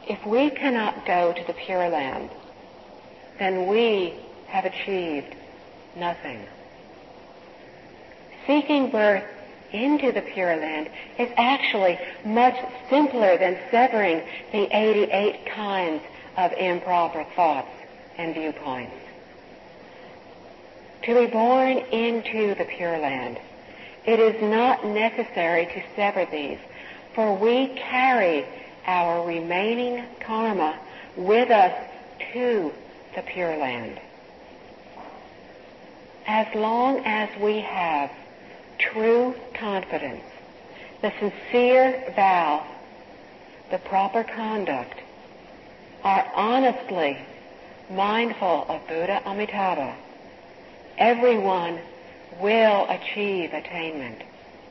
If we cannot go to the Pure Land, then we have achieved nothing. Seeking birth into the Pure Land is actually much simpler than severing the 88 kinds of improper thoughts and viewpoints. To be born into the Pure Land, it is not necessary to sever these, for we carry our remaining karma with us to the Pure Land. As long as we have true confidence, the sincere vow, the proper conduct, are honestly mindful of Buddha Amitabha, everyone will achieve attainment.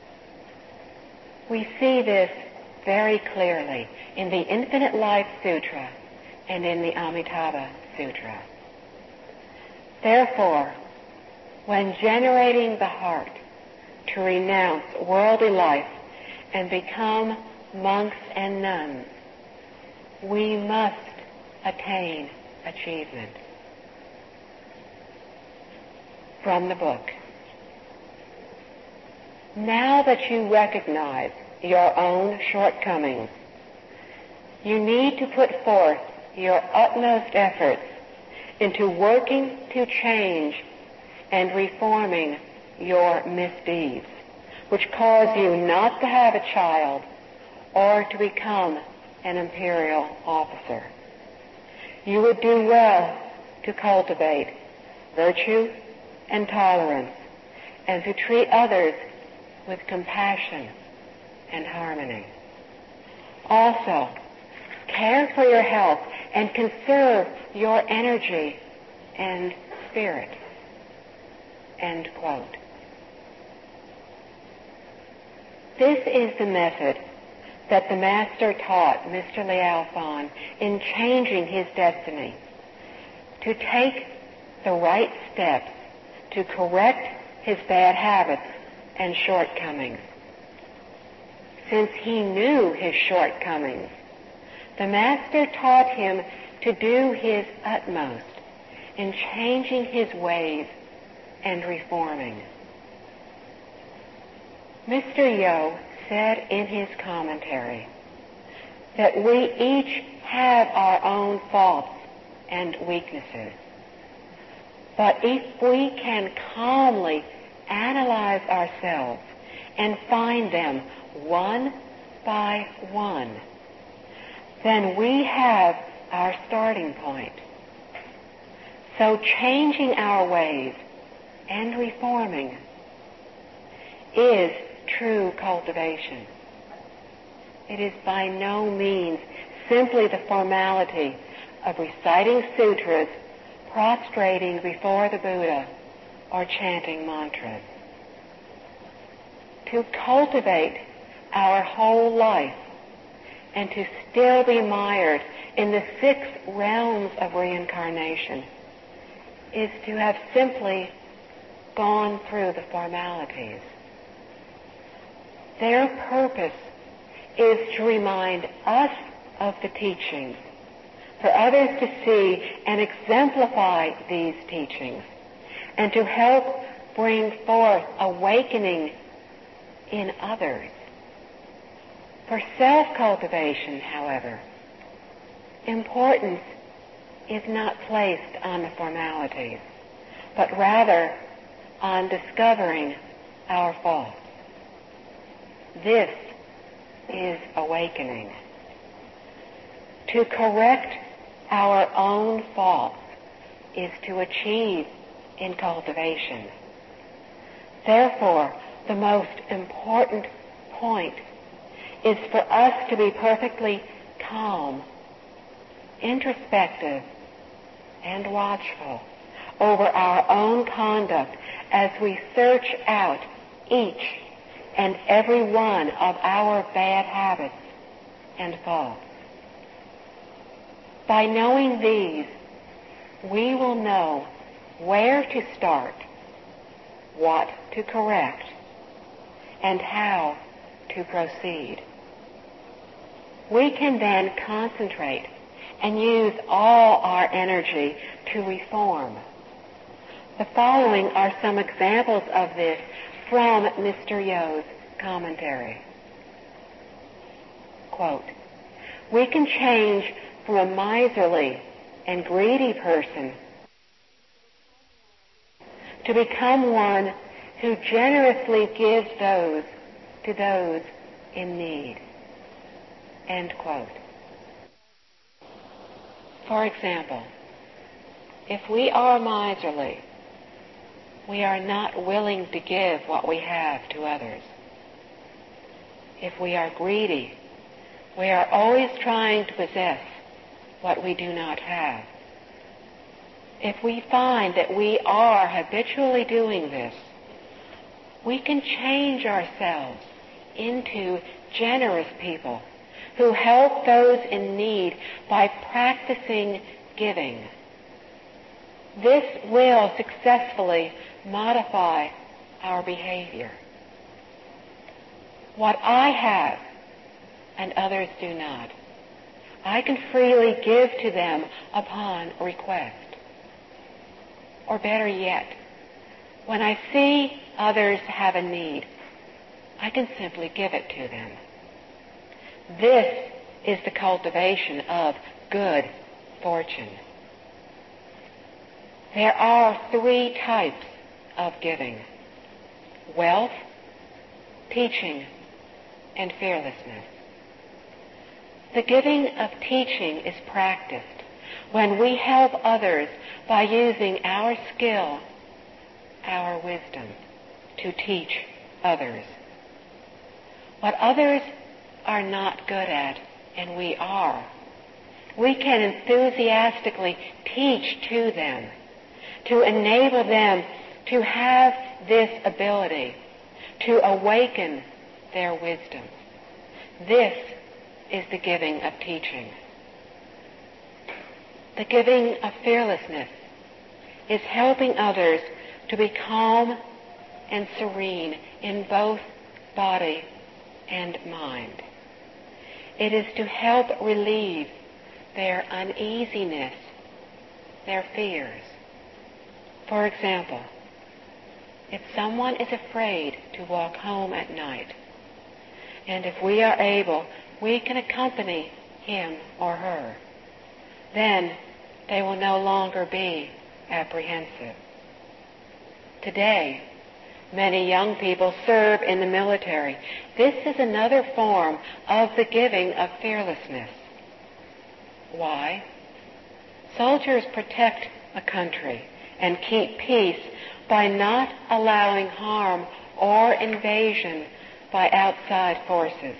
We see this very clearly in the Infinite Life Sutra and in the Amitabha Sutra. Therefore, when generating the heart to renounce worldly life and become monks and nuns, we must attain achievement. From the book. Now that you recognize your own shortcomings, you need to put forth your utmost efforts into working to change and reforming your misdeeds, which cause you not to have a child or to become an imperial officer. You would do well to cultivate virtue and tolerance, and to treat others with compassion and harmony. Also, care for your health and conserve your energy and spirit. End quote. This is the method that the Master taught Mr. Liao Fan in changing his destiny, to take the right steps to correct his bad habits and shortcomings. Since he knew his shortcomings, the Master taught him to do his utmost in changing his ways and reforming. Mr. Yo said in his commentary that we each have our own faults and weaknesses. But if we can calmly analyze ourselves and find them one by one, then we have our starting point. So changing our ways and reforming is true cultivation. It is by no means simply the formality of reciting sutras, prostrating before the Buddha, or chanting mantras. To cultivate our whole life and to still be mired in the 6 realms of reincarnation is to have simply gone through the formalities. Their purpose is to remind us of the teachings, for others to see and exemplify these teachings, and to help bring forth awakening in others. For self-cultivation, however, importance is not placed on the formalities, but rather on discovering our faults. This is awakening. To correct our own faults is to achieve in cultivation. Therefore, the most important point is for us to be perfectly calm, introspective, and watchful over our own conduct as we search out each and every one of our bad habits and faults. By knowing these, we will know where to start, what to correct, and how to proceed. we can then concentrate and use all our energy to reform. The following are some examples of this from Mr. Yo's commentary. Quote, "We can change from a miserly and greedy person to become one who generously gives to those in need." End quote. For example, if we are miserly, we are not willing to give what we have to others. If we are greedy, we are always trying to possess what we do not have. If we find that we are habitually doing this, we can change ourselves into generous people who help those in need by practicing giving. This will successfully modify our behavior. What I have and others do not, I can freely give to them upon request. Or better yet, when I see others have a need, I can simply give it to them. This is the cultivation of good fortune. There are 3 types of giving: wealth, teaching, and fearlessness. The giving of teaching is practiced when we help others by using our skill, our wisdom, to teach others. What others are not good at, and we are, we can enthusiastically teach to them, to enable them to have this ability, to awaken their wisdom. This is the giving of teaching. The giving of fearlessness is helping others to be calm and serene in both body and mind. It is to help relieve their uneasiness, their fears. For example, if someone is afraid to walk home at night, and if we are able, we can accompany him or her, then they will no longer be apprehensive. Today, many young people serve in the military. This is another form of the giving of fearlessness. Why? Soldiers protect a country and keep peace by not allowing harm or invasion by outside forces.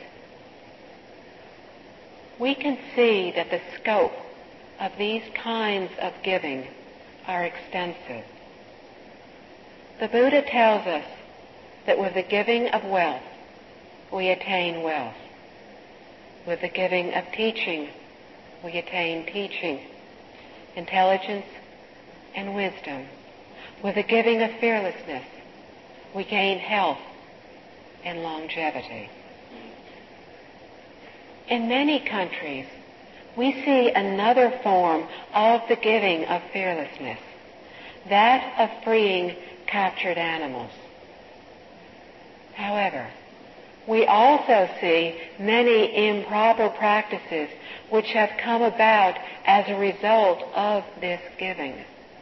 We can see that the scope of these kinds of giving are extensive. The Buddha tells us that with the giving of wealth, we attain wealth. With the giving of teaching, we attain teaching, intelligence, and wisdom. With the giving of fearlessness, we gain health and longevity. In many countries, we see another form of the giving of fearlessness, that of freeing captured animals. However, we also see many improper practices which have come about as a result of this giving.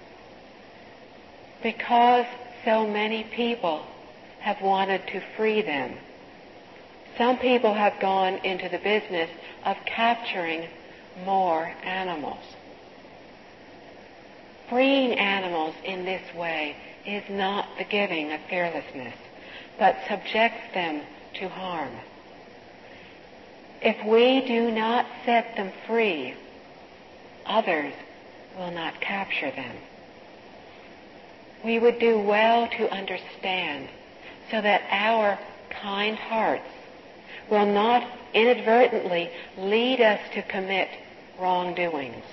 Because so many people have wanted to free them, some people have gone into the business of capturing more animals. Freeing animals in this way is not the giving of fearlessness, but subjects them to harm. If we do not set them free, others will not capture them. We would do well to understand so that our kind hearts will not inadvertently lead us to commit wrongdoings.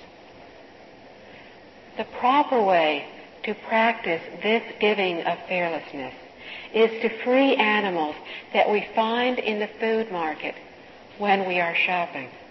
The proper way to practice this giving of fearlessness is to free animals that we find in the food market when we are shopping.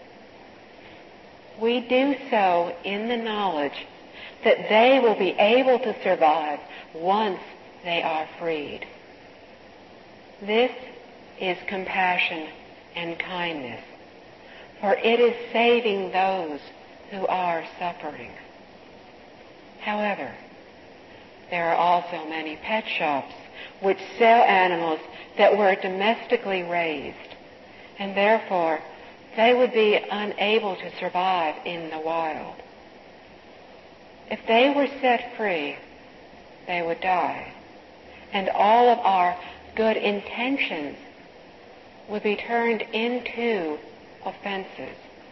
we do so in the knowledge that they will be able to survive once they are freed. This is compassion and kindness, for it is saving those who are suffering. However, there are also many pet shops which sell animals that were domestically raised, and therefore they would be unable to survive in the wild. If they were set free, they would die, and all of our good intentions would be turned into offenses.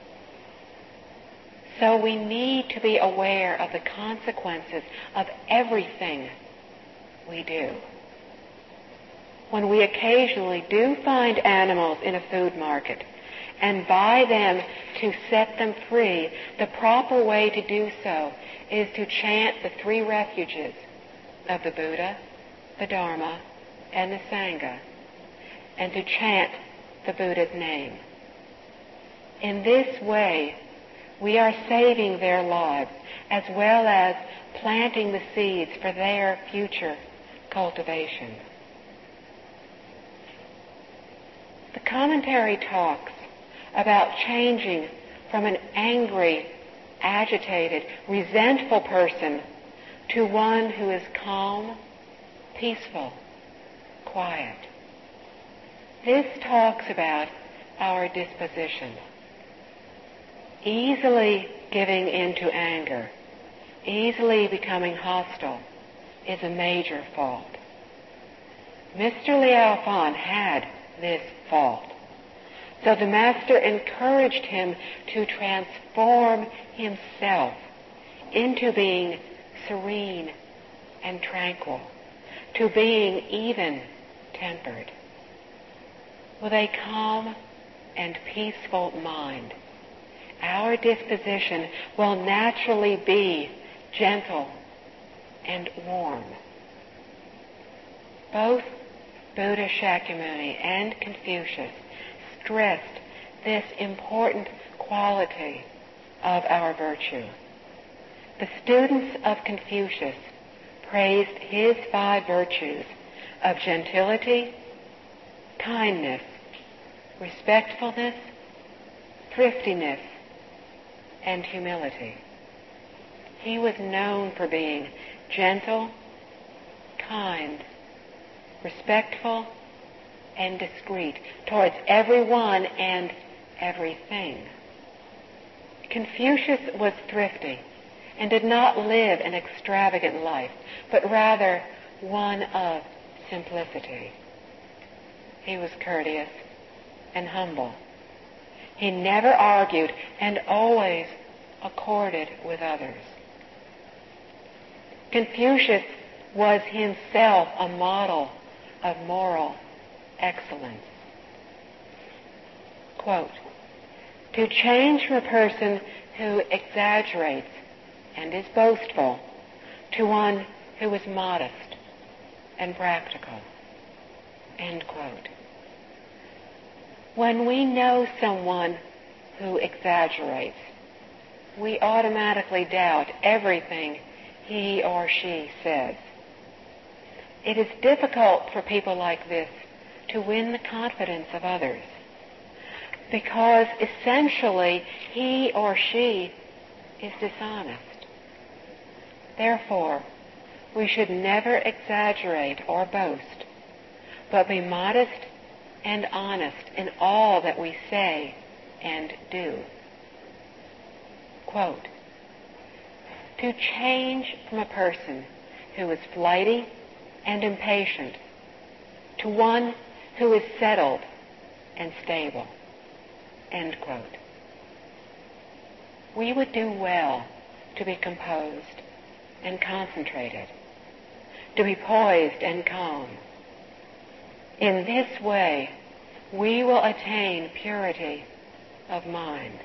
So we need to be aware of the consequences of everything we do. When we occasionally do find animals in a food market and buy them to set them free, the proper way to do so is to chant the 3 refuges of the Buddha, the Dharma, and the Sangha, and to chant the Buddha's name. In this way, we are saving their lives as well as planting the seeds for their future cultivation. The commentary talks about changing from an angry, agitated, resentful person to one who is calm, peaceful, quiet. This talks about our disposition. Easily giving in to anger, easily becoming hostile, is a major fault. Mr. Liao Fan had this fault. So the Master encouraged him to transform himself into being serene and tranquil, to being even-tempered. With a calm and peaceful mind, our disposition will naturally be gentle and warm. Both Buddha Shakyamuni and Confucius stressed this important quality of our virtue. The students of Confucius praised his 5 virtues of gentility, kindness, respectfulness, thriftiness, and humility. He was known for being gentle, kind, respectful, and discreet towards everyone and everything. Confucius was thrifty and did not live an extravagant life, but rather one of simplicity. He was courteous and humble. He never argued and always accorded with others. Confucius was himself a model of moral excellence. Quote, "To change from a person who exaggerates and is boastful to one who is modest and practical." End quote. When we know someone who exaggerates, we automatically doubt everything he or she says. It is difficult for people like this to win the confidence of others, because essentially he or she is dishonest. Therefore, we should never exaggerate or boast, but be modest and honest in all that we say and do. Quote, "To change from a person who is flighty and impatient to one who is settled and stable." End quote. We would do well to be composed and concentrated, to be poised and calm. In this way, we will attain purity of mind.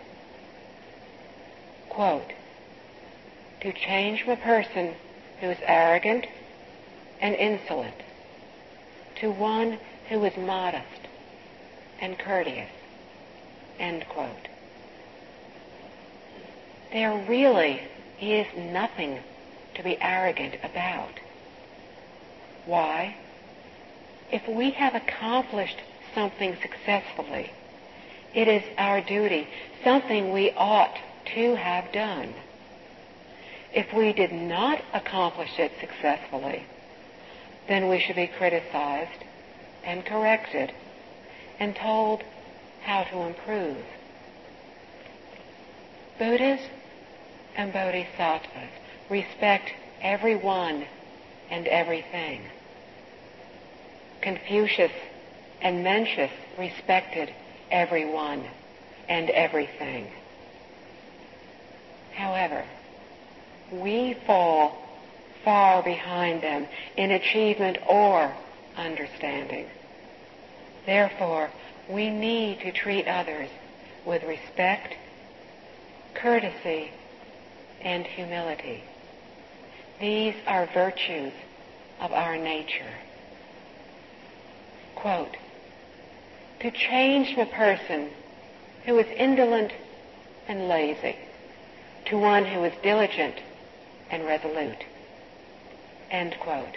Quote, "To change from a person who is arrogant and insolent to one who is modest and courteous." End quote. there really is nothing to be arrogant about. Why? If we have accomplished something successfully, it is our duty, something we ought to have done. If we did not accomplish it successfully, then we should be criticized and corrected and told how to improve. Buddhas and Bodhisattvas respect everyone and everything. Confucius and Mencius respected everyone and everything. However, we fall far behind them in achievement or understanding. Therefore, we need to treat others with respect, courtesy, and humility. These are virtues of our nature. Quote, to change from a person who is indolent and lazy to one who is diligent and resolute. End quote.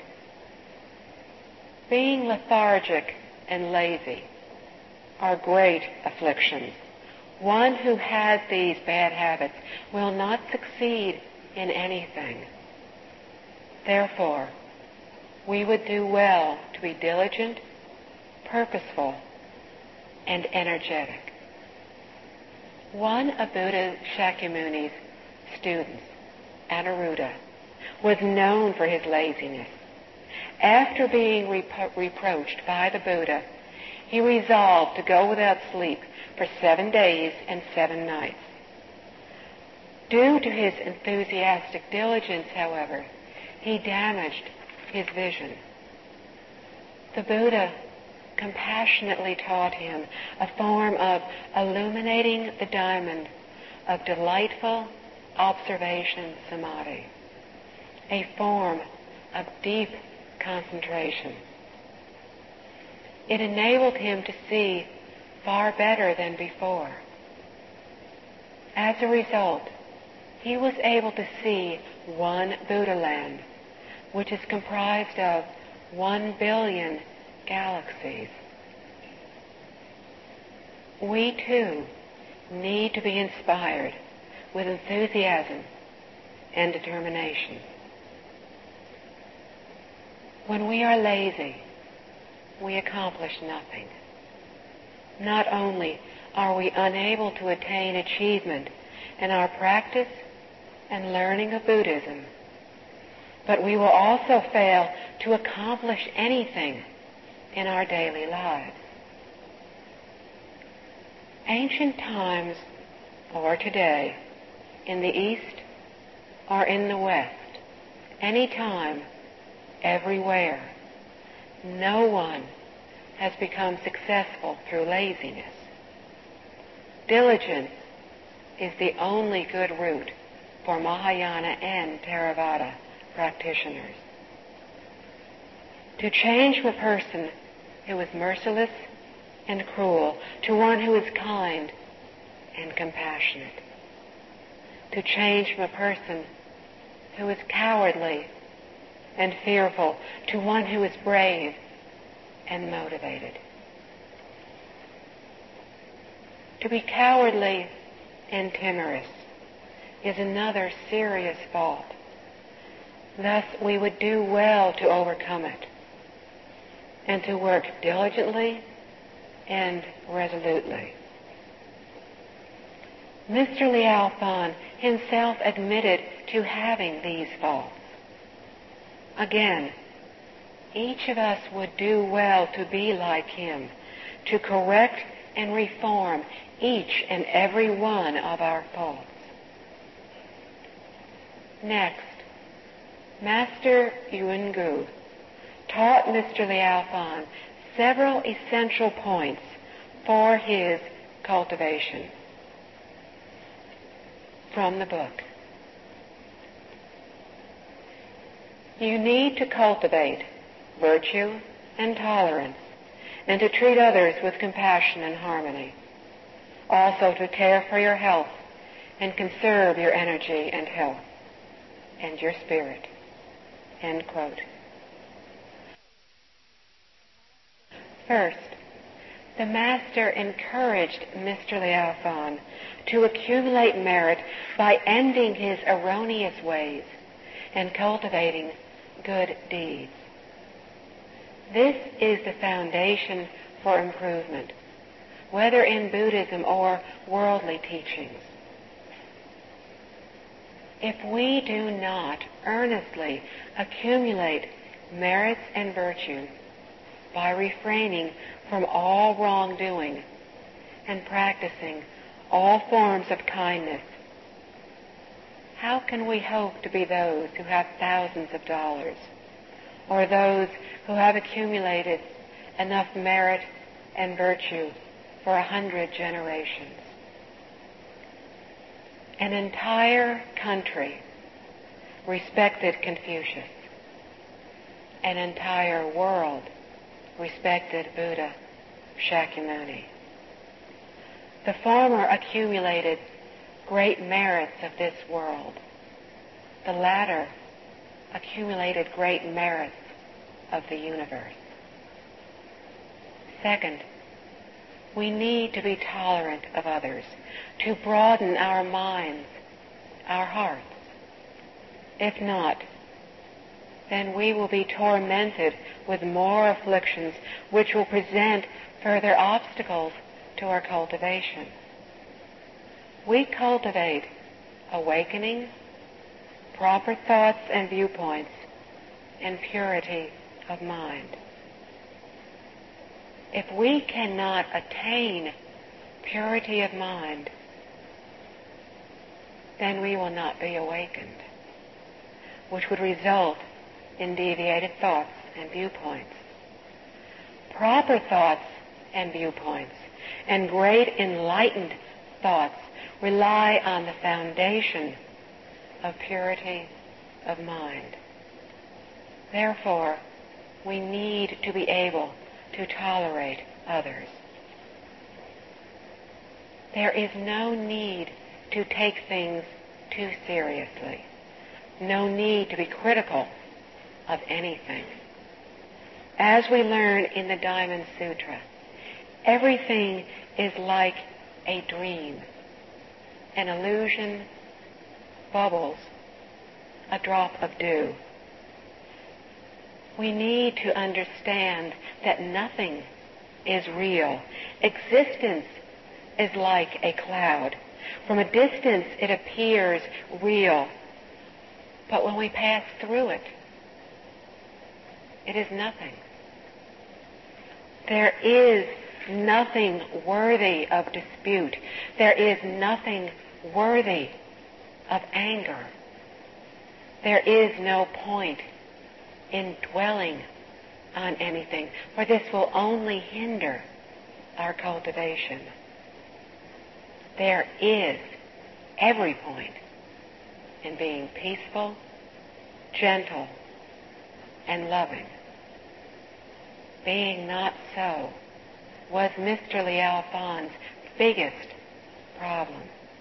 Being lethargic and lazy are great afflictions. One who has these bad habits will not succeed in anything. Therefore, we would do well to be diligent, purposeful, and energetic. One of Buddha Shakyamuni's students, Anuruddha, was known for his laziness. After being reproached by the Buddha, he resolved to go without sleep for 7 days and 7 nights. Due to his enthusiastic diligence, however, he damaged his vision. The Buddha compassionately taught him a form of illuminating the diamond of delightful observation samadhi, a form of deep concentration. It enabled him to see far better than before. As a result, he was able to see one Buddha land, which is comprised of 1 billion galaxies. We too need to be inspired with enthusiasm and determination. When we are lazy, we accomplish nothing. Not only are we unable to attain achievement in our practice and learning of Buddhism, but we will also fail to accomplish anything in our daily lives. Ancient times or today, in the East or in the West, anytime, everywhere, no one has become successful through laziness. Diligence is the only good route for Mahayana and Theravada practitioners. To change from a person who is merciless and cruel to one who is kind and compassionate. To change from a person who is cowardly and fearful to one who is brave and motivated. To be cowardly and timorous is another serious fault. Thus, we would do well to overcome it and to work diligently and resolutely. Mr. Liao Fan himself admitted to having these faults. Again, each of us would do well to be like him, to correct and reform each and every one of our faults. Next, Master Yuan Gu taught Mr. Liao Fan several essential points for his cultivation. From the book. You need to cultivate virtue and tolerance, and to treat others with compassion and harmony. Also to care for your health and conserve your energy and health and your spirit." End quote. First, the Master encouraged Mr. Liao Fan to accumulate merit by ending his erroneous ways and cultivating good deeds. This is the foundation for improvement, whether in Buddhism or worldly teachings. If we do not earnestly accumulate merits and virtues by refraining from all wrongdoing and practicing all forms of kindness, how can we hope to be those who have thousands of dollars, or those who have accumulated enough merit and virtue for 100 generations? An entire country respected Confucius. An entire world respected Buddha Shakyamuni. The former accumulated great merits of this world. The latter accumulated great merits of the universe. Second, we need to be tolerant of others, to broaden our minds, our hearts. If not, then we will be tormented with more afflictions which will present further obstacles to our cultivation. We cultivate awakening, proper thoughts and viewpoints, and purity of mind. If we cannot attain purity of mind, then we will not be awakened, which would result in deviated thoughts and viewpoints. Proper thoughts and viewpoints and great enlightened thoughts rely on the foundation of purity of mind. Therefore, we need to be able to tolerate others. There is no need to take things too seriously. No need to be critical of anything. As we learn in the Diamond Sutra, everything is like a dream, an illusion, bubbles, a drop of dew. We need to understand that nothing is real. Existence is like a cloud. From a distance it appears real, but when we pass through it, it is nothing. There is nothing worthy of dispute. There is nothing worthy of anger. There is no point in dwelling on anything, for this will only hinder our cultivation. There is every point in being peaceful, gentle, and loving. Being not so was Mr. Liao Fan's biggest problem.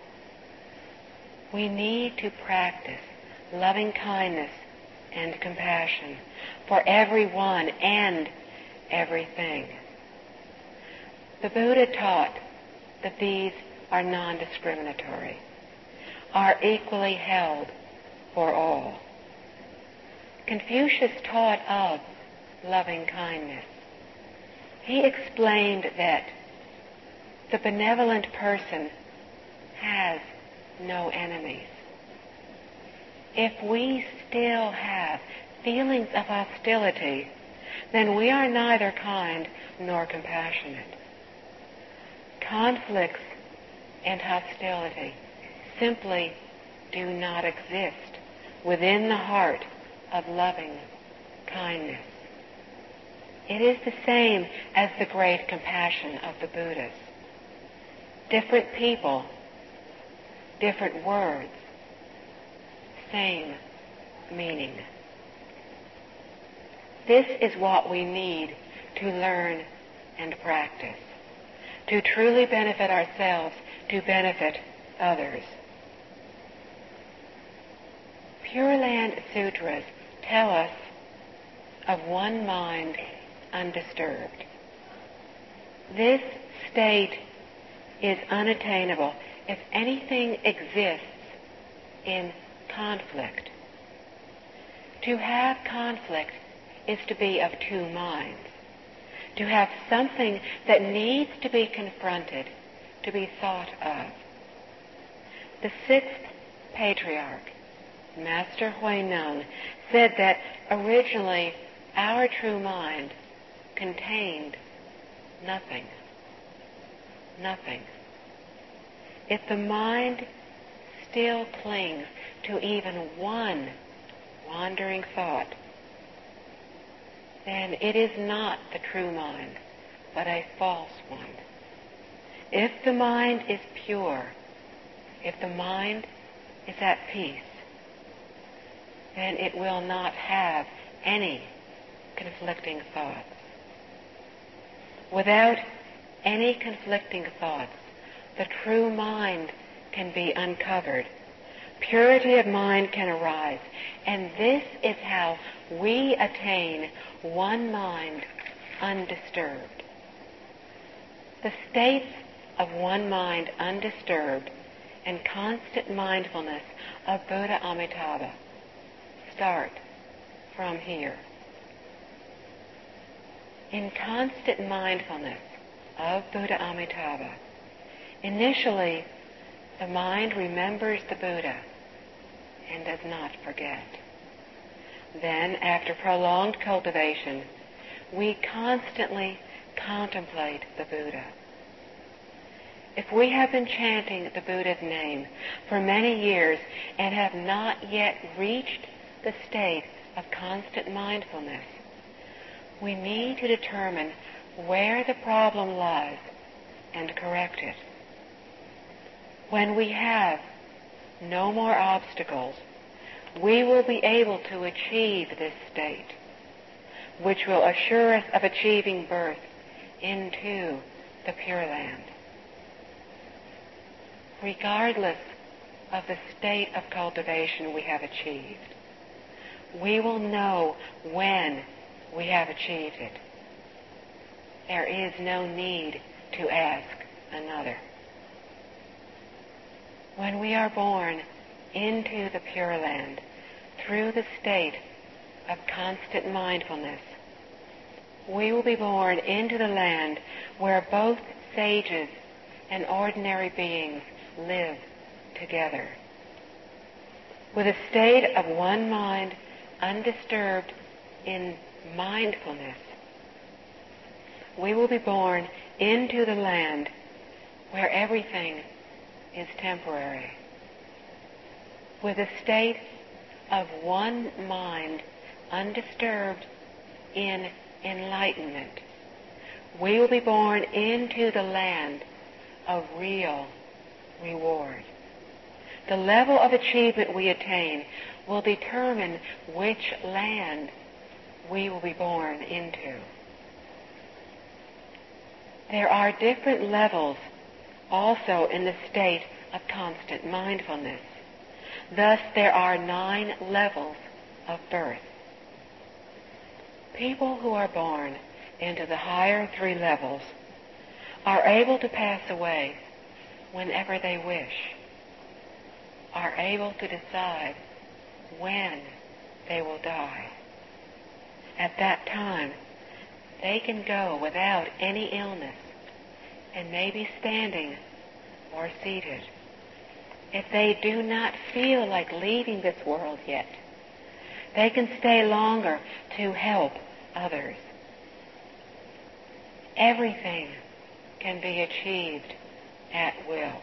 We need to practice loving kindness and compassion for everyone and everything. The Buddha taught that these are non-discriminatory, are equally held for all. Confucius taught of loving kindness. He explained that the benevolent person has no enemies. If we still have feelings of hostility, then we are neither kind nor compassionate. Conflicts and hostility simply do not exist within the heart of loving kindness. It is the same as the great compassion of the Buddhas. Different people, different words, same meaning. This is what we need to learn and practice, to truly benefit ourselves, to benefit others. Pure Land Sutras tell us of one mind undisturbed. This state is unattainable if anything exists in conflict. To have conflict is to be of two minds, to have something that needs to be confronted, to be thought of. The sixth patriarch, Master Huineng, said that originally our true mind contained nothing. Nothing. If the mind still clings to even one wandering thought, then it is not the true mind, but a false one. If the mind is pure, if the mind is at peace, then it will not have any conflicting thoughts. Without any conflicting thoughts, the true mind can be uncovered. Purity of mind can arise, and this is how we attain one mind undisturbed. The states of one mind undisturbed and constant mindfulness of Buddha Amitabha start from here. In constant mindfulness of Buddha Amitabha, initially the mind remembers the Buddha and does not forget. Then, after prolonged cultivation, we constantly contemplate the Buddha. If we have been chanting the Buddha's name for many years and have not yet reached the state of constant mindfulness, we need to determine where the problem lies and correct it. When we have no more obstacles, we will be able to achieve this state, which will assure us of achieving birth into the Pure Land. Regardless of the state of cultivation we have achieved, we will know when we have achieved it. There is no need to ask another. When we are born into the Pure Land through the state of constant mindfulness, we will be born into the land where both sages and ordinary beings live together. With a state of one mind undisturbed in mindfulness, we will be born into the land where everything is temporary. With a state of one mind undisturbed in enlightenment, we will be born into the land of real reward. The level of achievement we attain will determine which land we will be born into. There are different levels also in the state of constant mindfulness. Thus, there are 9 levels of birth. People who are born into the higher 3 levels are able to pass away whenever they wish, are able to decide when they will die. At that time, they can go without any illness and may be standing or seated. If they do not feel like leaving this world yet, they can stay longer to help others. Everything can be achieved at will.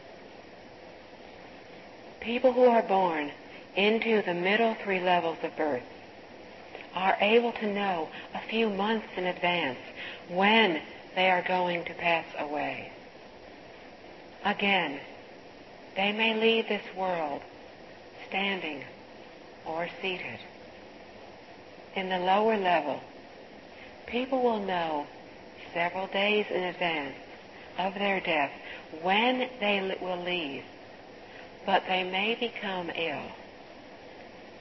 People who are born into the middle 3 levels of birth are able to know a few months in advance when they are going to pass away. Again, they may leave this world standing or seated. In the lower level, people will know several days in advance of their death when they will leave, but they may become ill.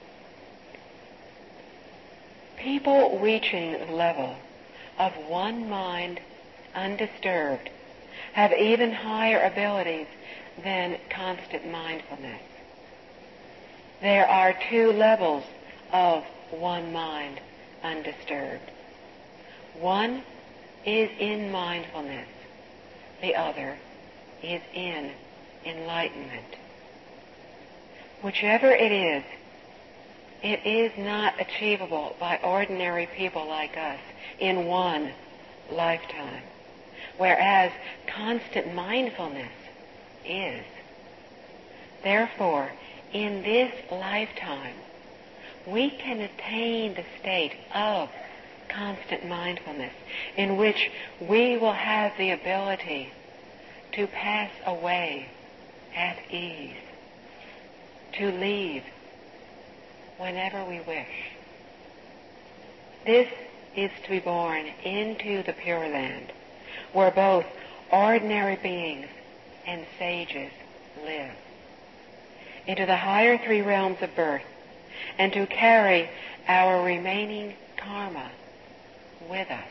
People reaching the level of one mind undisturbed have even higher abilities than constant mindfulness. There are two levels of one mind undisturbed. One is in mindfulness. The other is in enlightenment. Whichever it is not achievable by ordinary people like us in one lifetime, whereas constant mindfulness is. Therefore, in this lifetime, we can attain the state of constant mindfulness in which we will have the ability to pass away at ease, to leave whenever we wish. This is to be born into the Pure Land, where both ordinary beings and sages live, into the higher three realms of birth, and to carry our remaining karma with us.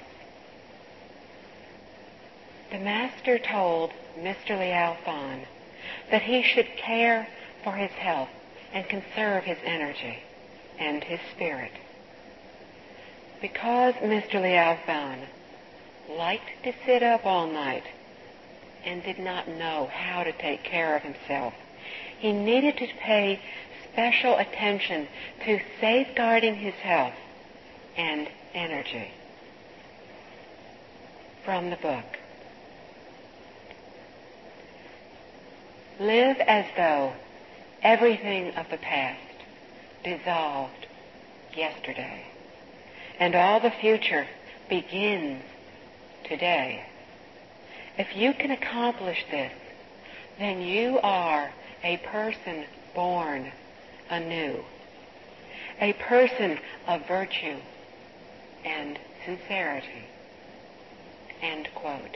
The Master told Mr. Liao Fan that he should care for his health and conserve his energy and his spirit. Because Mr. Liao Fan liked to sit up all night and did not know how to take care of himself, he needed to pay special attention to safeguarding his health and energy. From the book. Live as though everything of the past dissolved yesterday, and all the future begins today. If you can accomplish this, then you are a person born anew, a person of virtue and sincerity. End quote.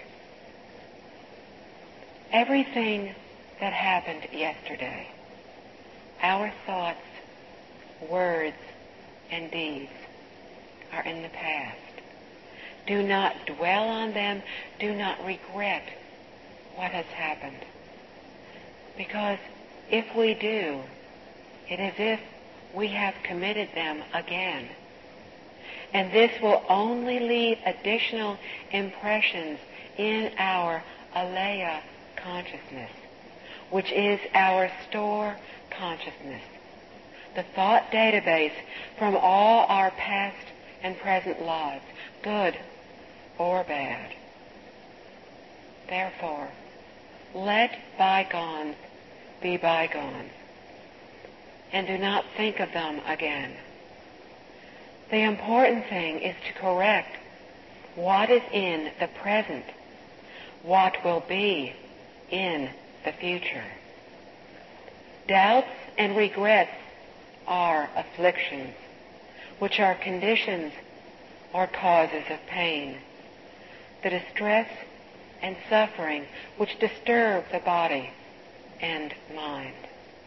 Everything that happened yesterday, our thoughts, words, and deeds are in the past. Do not dwell on them. Do not regret what has happened. Because if we do, it is as if we have committed them again. And this will only leave additional impressions in our alaya consciousness, which is our store consciousness, the thought database from all our past and present lives, good or bad. Therefore, let bygones be bygones, and do not think of them again. The important thing is to correct what is in the present, what will be in the future. Doubts and regrets are afflictions, which are conditions or causes of pain, the distress and suffering which disturb the body and mind.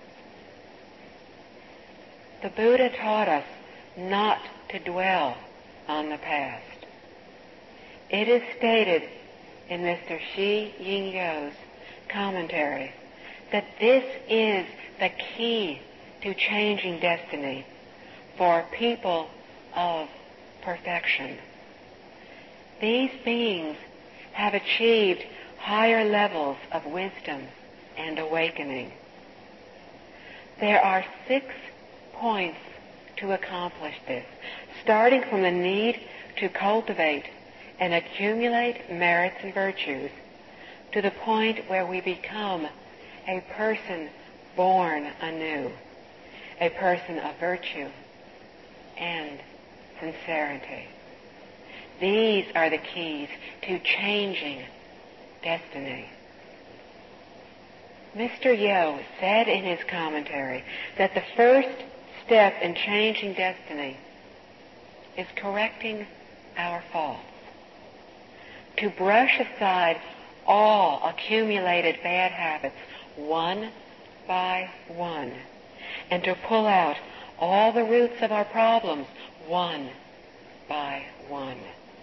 The Buddha taught us not to dwell on the past. It is stated in Mr. Shi Ying Yo's commentary that this is the key to changing destiny for people of perfection. These beings have achieved higher levels of wisdom and awakening. There are 6 points to accomplish this, starting from the need to cultivate and accumulate merits and virtues to the point where we become a person born anew, a person of virtue and sincerity. These are the keys to changing destiny. Mr. Yo said in his commentary that the first step in changing destiny is correcting our faults. To brush aside all accumulated bad habits one by one, and to pull out all the roots of our problems one by one.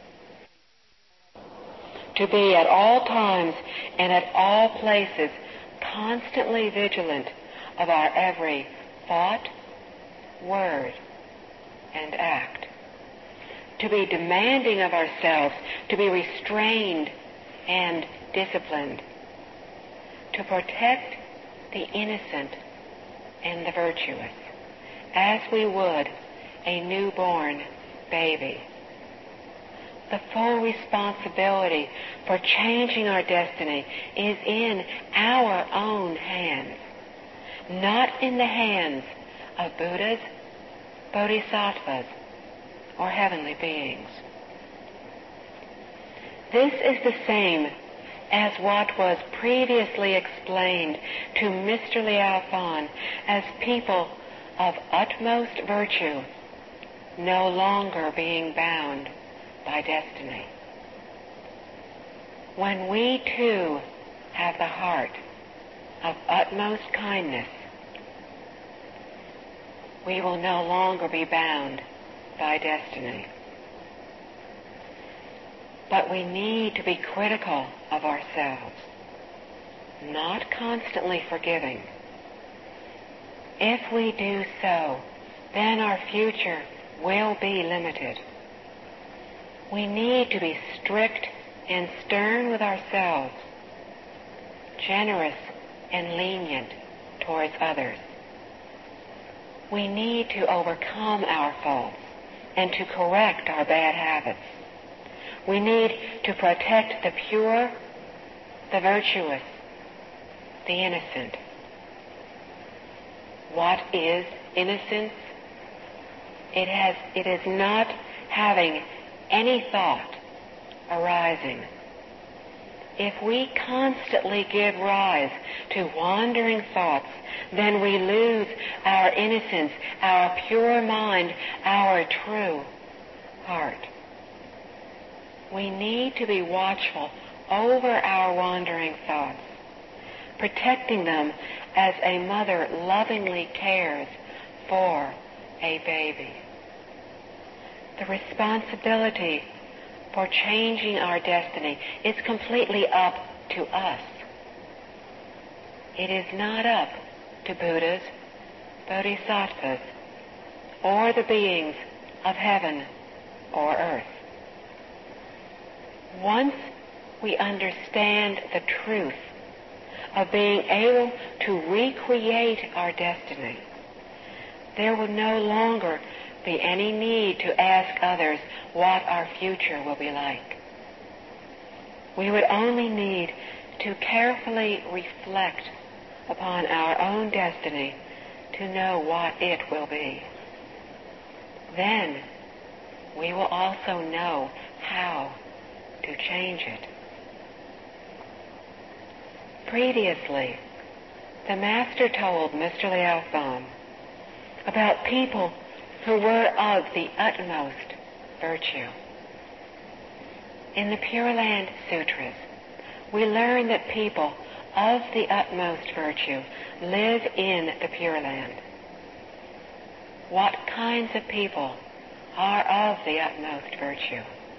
To be at all times and at all places constantly vigilant of our every thought, word, and act. To be demanding of ourselves, to be restrained and disciplined. To protect the innocent and the virtuous, as we would a newborn baby. The full responsibility for changing our destiny is in our own hands, not in the hands of Buddhas, Bodhisattvas, or heavenly beings. This is the same as what was previously explained to Mr. Liao Fan as people of utmost virtue no longer being bound by destiny. When we too have the heart of utmost kindness, we will no longer be bound by destiny. But we need to be critical of ourselves, not constantly forgiving. If we do so, then our future will be limited. We need to be strict and stern with ourselves, generous and lenient towards others. We need to overcome our faults and to correct our bad habits. We need to protect the pure, the virtuous, the innocent. What is innocence? It is not having any thought arising. If we constantly give rise to wandering thoughts, then we lose our innocence, our pure mind, our true heart. We need to be watchful over our wandering thoughts, protecting them as a mother lovingly cares for a baby. The responsibility for changing our destiny is completely up to us. It is not up to Buddhas, Bodhisattvas, or the beings of heaven or earth. Once we understand the truth of being able to recreate our destiny, there will no longer be any need to ask others what our future will be like. We would only need to carefully reflect upon our own destiny to know what it will be. Then we will also know how to change it. Previously, the Master told Mr. Liao Fan about people who were of the utmost virtue. In the Pure Land Sutras, we learn that people of the utmost virtue live in the Pure Land. What kinds of people are of the utmost virtue?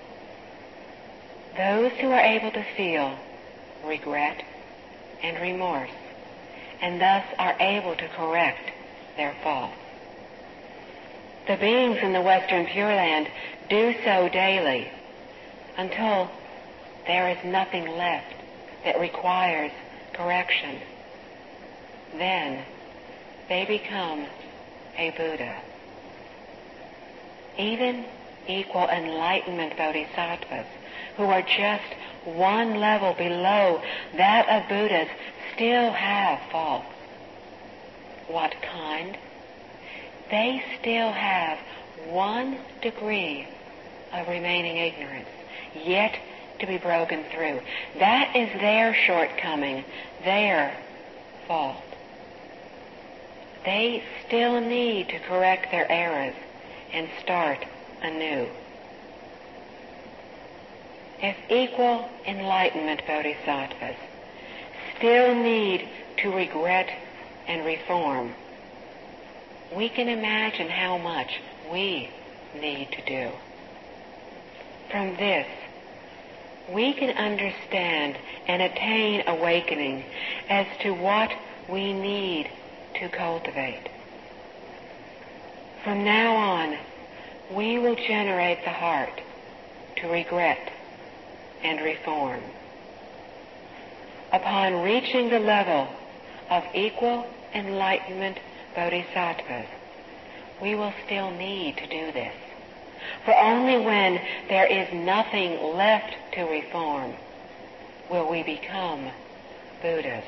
Those who are able to feel regret and remorse, and thus are able to correct their faults. The beings in the Western Pure Land do so daily until there is nothing left that requires correction. Then they become a Buddha. Even equal enlightenment bodhisattvas, who are just one level below that of Buddhas, still have faults. What kind? They still have 1 degree of remaining ignorance, yet to be broken through. That is their shortcoming, their fault. They still need to correct their errors and start anew. If equal enlightenment bodhisattvas still need to regret and reform, we can imagine how much we need to do. From this, we can understand and attain awakening as to what we need to cultivate. From now on, we will generate the heart to regret and reform. Upon reaching the level of equal enlightenment bodhisattvas, we will still need to do this. For only when there is nothing left to reform will we become Buddhas.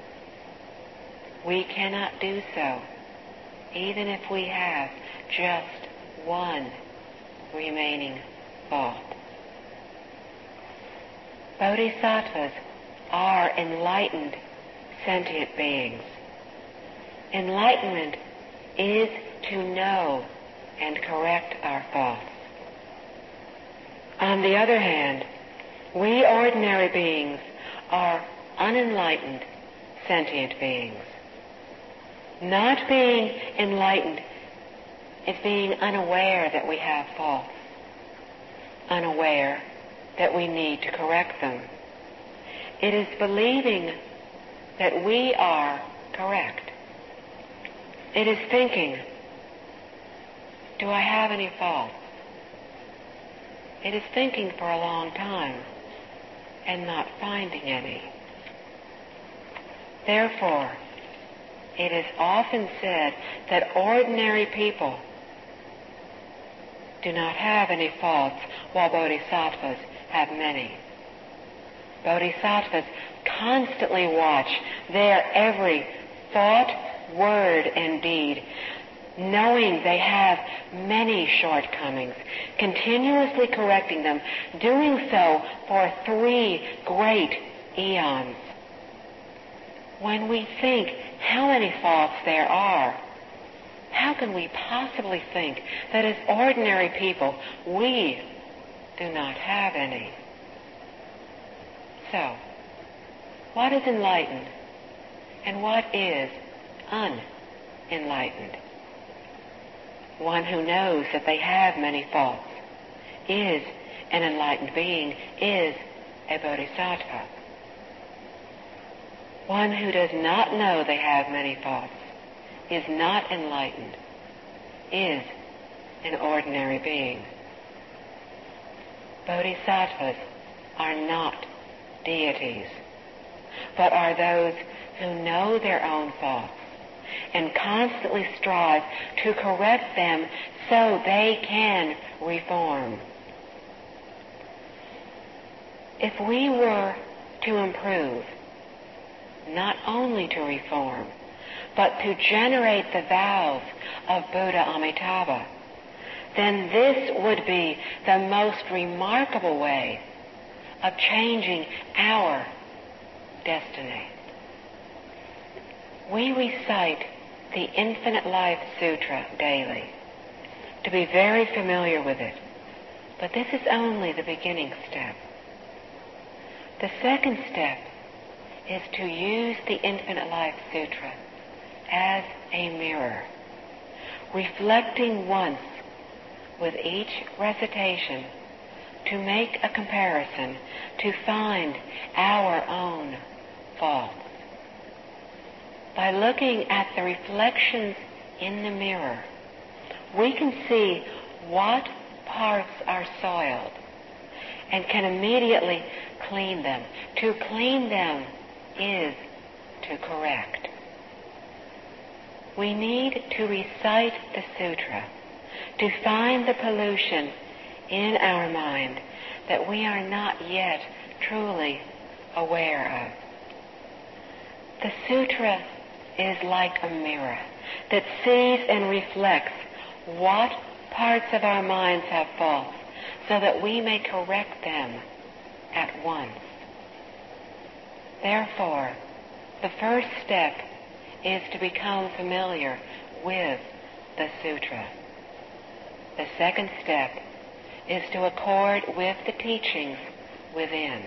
We cannot do so even if we have just one remaining thought. Bodhisattvas are enlightened sentient beings. Enlightenment is to know and correct our thoughts. On the other hand, we ordinary beings are unenlightened sentient beings. Not being enlightened is being unaware that we have thoughts, unaware that we need to correct them. It is believing that we are correct. It is thinking, do I have any faults? It is thinking for a long time and not finding any. Therefore, it is often said that ordinary people do not have any faults, while bodhisattvas have many. Bodhisattvas constantly watch their every thought, word, and deed, knowing they have many shortcomings, continuously correcting them, doing so for 3 great eons. When we think how many faults there are, how can we possibly think that as ordinary people we do not have any? So, what is enlightened and what is unenlightened? One who knows that they have many faults is an enlightened being, is a bodhisattva. One who does not know they have many faults, is not enlightened, is an ordinary being. Bodhisattvas are not deities, but are those who know their own faults and constantly strive to correct them so they can reform. If we were to improve, not only to reform, but to generate the vows of Buddha Amitabha, then this would be the most remarkable way of changing our destiny. We recite the Infinite Life Sutra daily to be very familiar with it, but this is only the beginning step. The second step is to use the Infinite Life Sutra as a mirror, reflecting once with each recitation to make a comparison, to find our own faults. By looking at the reflections in the mirror, we can see what parts are soiled and can immediately clean them. To clean them is to correct. We need to recite the sutra to find the pollution in our mind that we are not yet truly aware of. The sutra is like a mirror that sees and reflects what parts of our minds have faults so that we may correct them at once. Therefore, the first step is to become familiar with the sutra. The second step is to accord with the teachings within.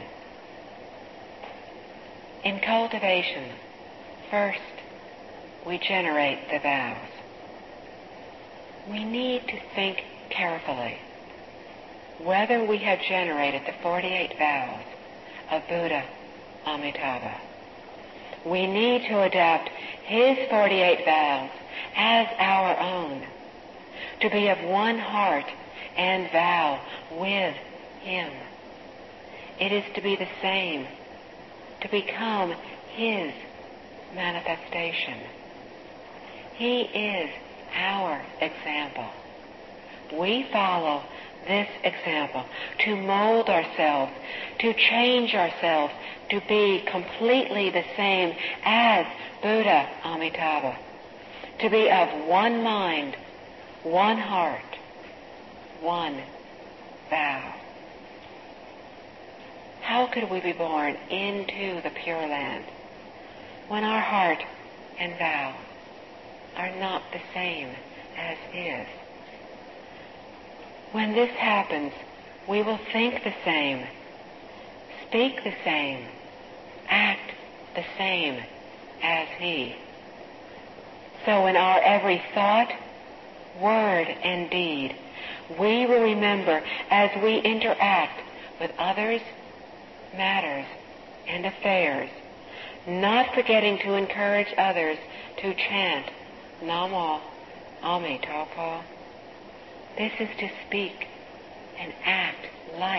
In cultivation, first we generate the vows. We need to think carefully. whether we have generated the 48 vows of Buddha Amitabha. We need to adopt his 48 vows as our own, to be of one heart and vow with him. It is to be the same, to become his manifestation. He is our example. We follow this example to mold ourselves, to change ourselves, to be completely the same as Buddha Amitabha, to be of one mind, one heart, one vow. How could we be born into the Pure Land when our heart and vow are not the same as his? When this happens, we will think the same, speak the same, act the same as he. So in our every thought, word, and deed, we will remember as we interact with others, matters, and affairs, not forgetting to encourage others to chant Namo Amitabha. This is to speak and act like